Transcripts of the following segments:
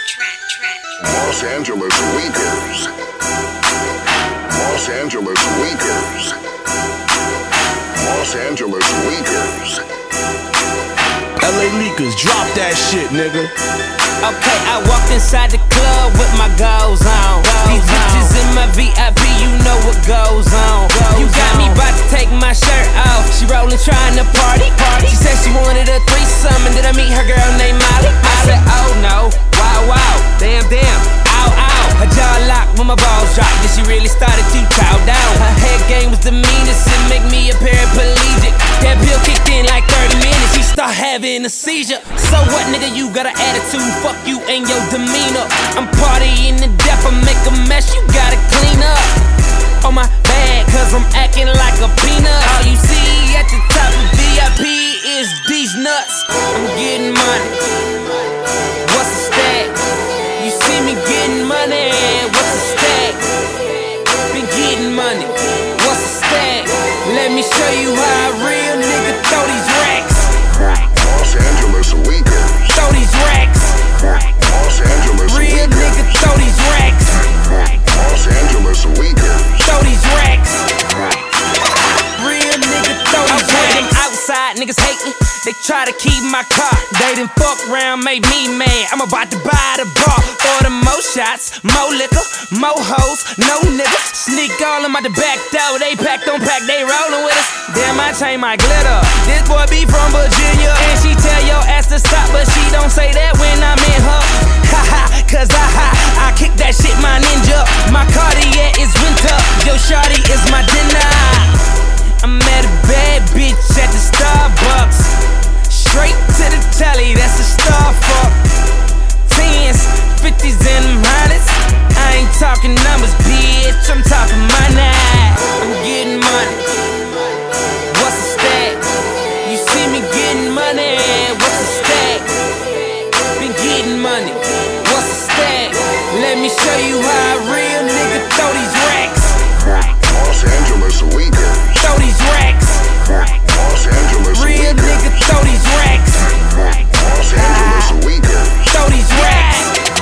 Los Angeles Leakers. Los Angeles Leakers. Los Angeles Leakers. LA Leakers, drop that shit, nigga. Okay, I walked inside the club with my goals on. These bitches in my VIP, you know what goes on. You got me about to take my shirt off. She rollin', trying to party. She said she wanted a threesome, and then I meet her girl named Molly. I said, oh no, wow, damn, ow. Her jaw locked when my balls dropped, then she really started to chow down. Her head game was the meanest, it make me a paraplegic. That bill kicked in like 30 minutes, she start having a seizure. So what, nigga, you got an attitude, fuck you and your demeanor. I'm partying to death, I make a mess, you gotta clean up. On my bag, cause I'm acting like a peanut. All you see at the top of VIP is these nuts. I'm getting money, what's the stack? You see me getting money, what's the stack? Been getting money, what's the stack? Let me show you how a real nigga throw these racks. Los Angeles Leakers. Throw these racks. Los Angeles Real Leakers. nigga throw these racks. Los Angeles Leakers. Throw these racks. Real nigga throw these racks. Them outside niggas hatin', they try to keep my car. They done fuck around, made me mad. I'm about to buy the bar. Order more shots, more liquor, more hoes, no nigga. Sneak all them out the back door. They pack, don't pack, they rollin' with us. Damn, my chain might glitter. This boy be from Virginia, and she tell your ass to stop, but she don't say that when I'm in her. Cause I kick that shit, my ninja. My Cartier is winter, yo shawty is my dinner. I met a bad bitch at the Starbucks. Straight to the telly, that's a star fuck. 10s, 50s and them hundreds. I ain't talking numbers, bitch, I'm talking money. I'm getting money, what's the stack? You see me getting money, what's the stack? Been getting money, what's the stack? Let me show you how a real nigga throw these racks. Los Angeles Leakers. Throw these racks. Los Angeles Real Leakers. nigga throw these racks. Los Angeles Leakers. Throw these racks.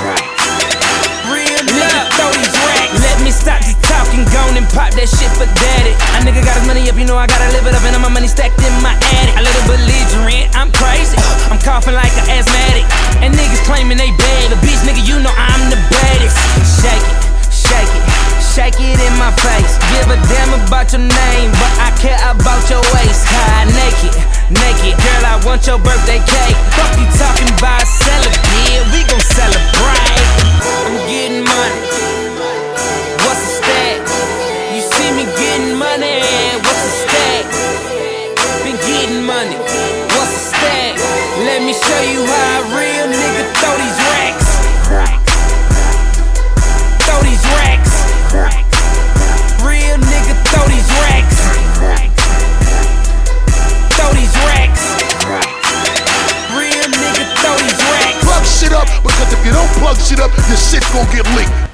Real nigga throw these racks. Let me stop the talking, gone and pop that shit for daddy. A nigga got his money up, you know I gotta live it up, and all my money stacked in my attic. A little belligerent, I'm crazy. I'm coughing like an asthmatic, and niggas claiming they bad. But bitch, nigga, you know I'm the baddest. Shake it, shake it, shake it in my face. Give a damn about your name, but I care about your waist. High naked, naked, girl, I want your birthday cake. Fuck you talking about celebrate, we gon' celebrate. I'm getting money, what's the stack? You see me getting money, what's the stack? Been getting money, what's the stack? Let me show you how a real nigga throw these racks. Throw these racks. Real nigga throw these racks. Throw these racks. Real nigga throw these racks. Plug shit up, because if you don't plug shit up, your shit gon' get leaked.